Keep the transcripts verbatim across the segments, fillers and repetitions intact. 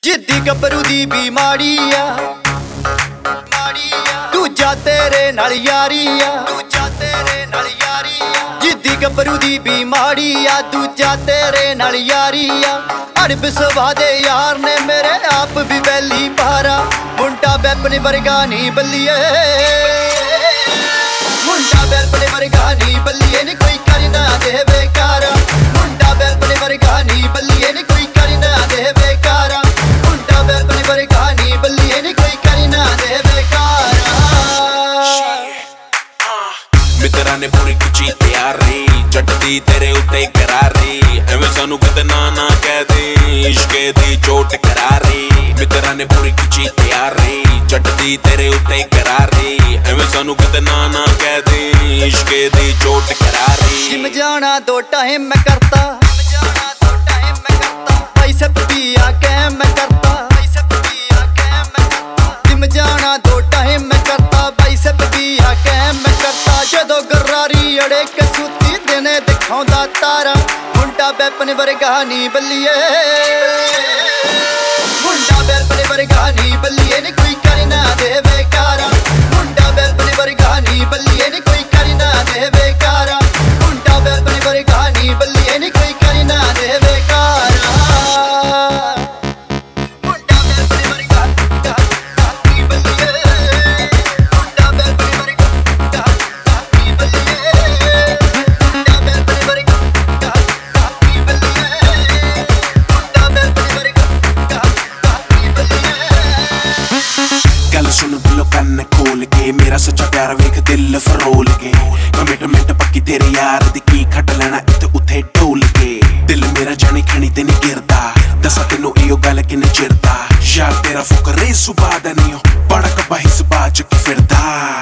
जिद्दी गभरू दी भी माड़ी आ, दूजा तेरे नाल यारी आ, दूजा तेरे नाल यारी आ। जिद्दी गभरू दी भी माड़ी आ, दूजा तेरे नाल यारी आ। अड़ब सवा दे यार ने मेरे आप भी बैली पारा, मुंडा बैपने वर्गा नी बल्लिए, मुंडा बैपने वर्गा नी बल्लिए नी कोई कर ना दे बेकारा, मुंडा बैपने वर्गा नी बल्लिए नी कोई कर ना दे बेकारा, मुंडा बैपने वर्गा नी बल्लिए नी कोई कर ना दे बेकारा। मित्रा ने पूरी कुची तैयारी, जटदी तेरे उत्ते करारी, एवें सानू कदे ना ना कह दे, इश्के दी चोट करारी। मित्रा ने पूरी कुची तैयारी, जटदी तेरे उत्ते करारी, एवें सानू कदे ना ना कह दे, इश्के दी चोट करारी। जिम जाना दो टाइम मैं करता, बाइसेप भी आके मैं करता, जिम जाना दो टाइम मैं करता, बाइसेप भी आके मैं करता। जदों गरारी अड़े के सूती देने दिखाउंदा तारा, मुंडा बैपने वर्गा नी बल्लिए, मुंडा बैपने वर्गा नी बल्लिए नी कोई कर ना दे बेकारा, मुंडा बैपने वर्गा नी बल्लिए नी कोई कर ना दे बेकारा, मुंडा बैपने वर्गा नी बल्लिए नी कोई कर ना दे बेकारा। मुंडा बैपने वर्गा नी बल्लिए, मुंडा बैपने वर्गा नी बल्लिए, मुंडा बैपने वर्गा नी बल्लिए, मुंडा बैपने वर्गा नी बल्लिए। गल सुन दिलों कन्न खोल के, मेरा सच्चा प्यार वेख दिल फरोल के, कमिटमेंट पक्की तेरे यार दी की खट लेना इत्थे उत्थे ढोल के। दिल मेरा जानी खणी ते नहीं गिरदा, दसा तेनू इयो गल किन्ने चिरदा, यार तेरा फुकरे सुबह दा नहीं हो, बड़ा कब्बा ही सुबह चुकी फिरदा।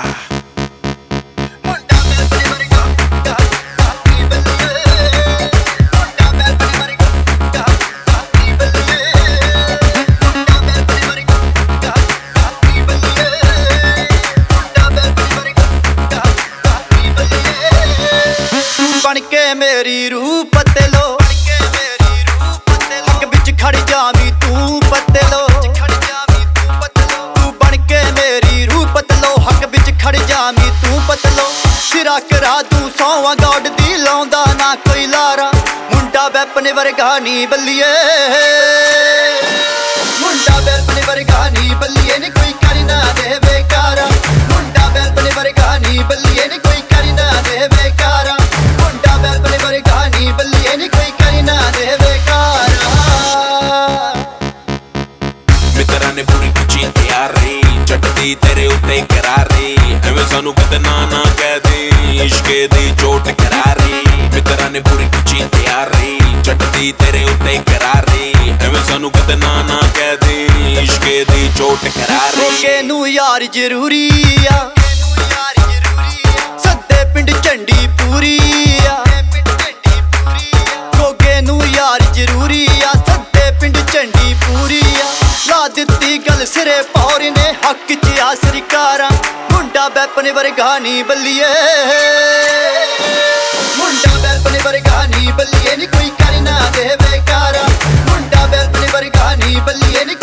बनके मेरी रूह पत्ते लो, हक बिच खड़ जावी तू पत्ते लो, तू बनके मेरी रूह पतलो, हक बिच खड़ जावी तू पतलो। सिरा करा तू सौवा गॉड दी लाउंदा ना कोई लारा, मुंडा बैपने वर्गा नी बल्लिए, मुंडा बैपने वर्गा नी बल्लिए नी कोई कर ना दे बेकारा, मुंडा बैपने वर्गा नी बल्लिए नी कोई कर ना दे बेकारा, मुंडा बैपने वर्गा नी बल्लिए नी कोई कर ना दे बेकारा। मित्रा ने पूरी कुची तैयारी, जटदी तेरे उत्ते करारी, एवें सानू कदे ना ना कह दे, इश्के दी चोट करारी। मित्रा ने पूरी कुची तैयारी, जटदी तेरे उत्ते करारी, एवें सानू कदे ना ना कह दे, इश्के दी चोट करारी। गोगे नू यार जरूरी आ, सद्दे पिंड झंडी पूरी आ, गोगे नू यार जरूरी आ, सद्दे पिंड झंडी पूरी आ। ला दित्ती गल सिरे पौर ने हक च आ सरकारा, मुंडा बैपने वर्गा नी बल्लिए, मुंडा बैपने वर्गा नी बल्लिए नी कोई कर ना दे बेकारा, मुंडा बैपने वर्गा नी बल्लिए नी